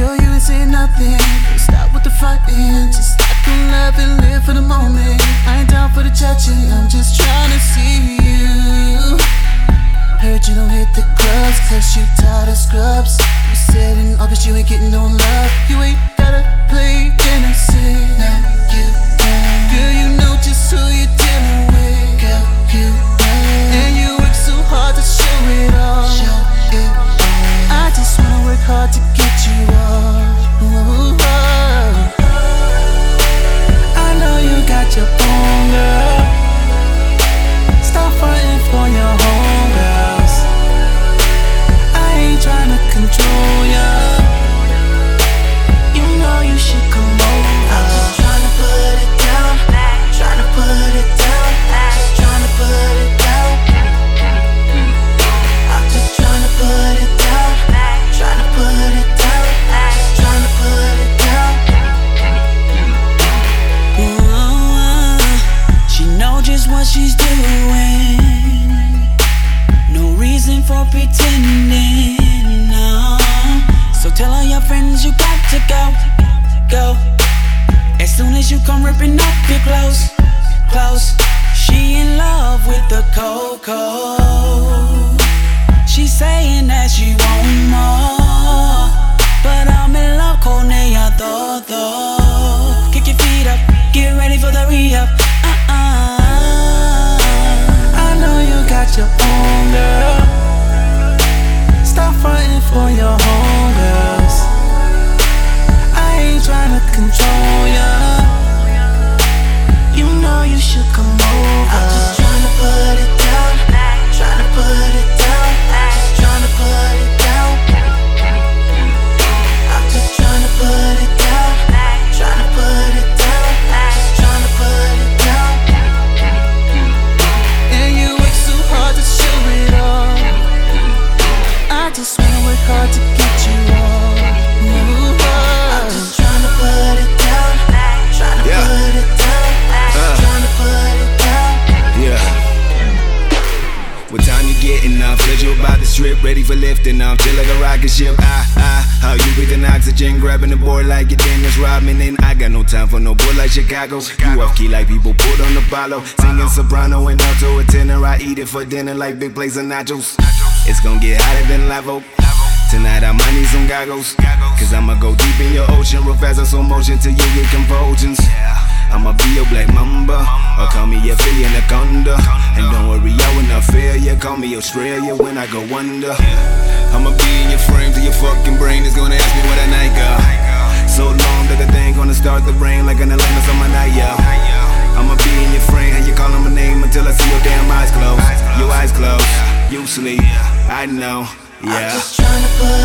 Girl, you ain't saying nothing. Stop with the fighting. Just stop and love and live for the moment. I ain't down for the judging. I'm just trying to see you. Heard you don't hit the clubs, cause you tired of scrubs. You said in August you ain't getting no love. You ain't gotta play innocent. Now you know. Girl, you know just who you're dealing with. Girl, you know. And you work so hard to show it all. Show it all. I just wanna work hard to get you all. Ooh, oh. I know you got your own girl. Stop fighting for your homegirls. I ain't tryna control ya. You know you should come over. I'm just tryna put it down. Tryna put it down. Just tryna put it down. I'm just tryna put it down. Tryna put it down. Just tryna put it down. She know just what she's doing. No reason for pretending, no. So tell all your friends you got to go, go. As soon as you come ripping up your clothes, clothes. She in love with the cocoa. She's saying that she want more, but I'm in love con ella todo. Kick your feet up, get ready for the re-up. I know you got your own girl. Stop fighting for your homegirls. I ain't tryna control ya. You know you should come over. I'm just tryna put it down. Tryna put it down. Just tryna put it down. I'm just tryna put it down. Tryna put it down. Just tryna put it down. And you work so hard to show it all. I just wanna work hard to get you all. Ooh, oh. I'm just tryna put it down. Tryna put it down. Just tryna put it down. Yeah. What time you getting up? Said you about to strip, ready for lifting up. Feel like a rocket ship. How you breathing oxygen, grabbing the board like your Dennis Rodman. And I got no time for no boy like Chicago. You off key like people put on the bottle. Singing soprano and alto, a tenor. I eat it for dinner like big plates of nachos. It's gon' get hotter than lava. Tonight I might need some goggles, cause I'ma go deep in your ocean, real fast in slow motion till you get convulsions. I'ma be your black mamba, or call me your Philly anaconda. And don't worry, I will not fail ya. Call me Australia when I go under. I'ma be in your frame till your fucking brain is gonna ask me what a night got. So long that the thing gonna start to rain like an Atlantis on my night, yeah. I'ma be in your frame and you calling my name until I see your damn eyes closed. Your eyes closed, you sleep, I know, yeah. I'm just tryna put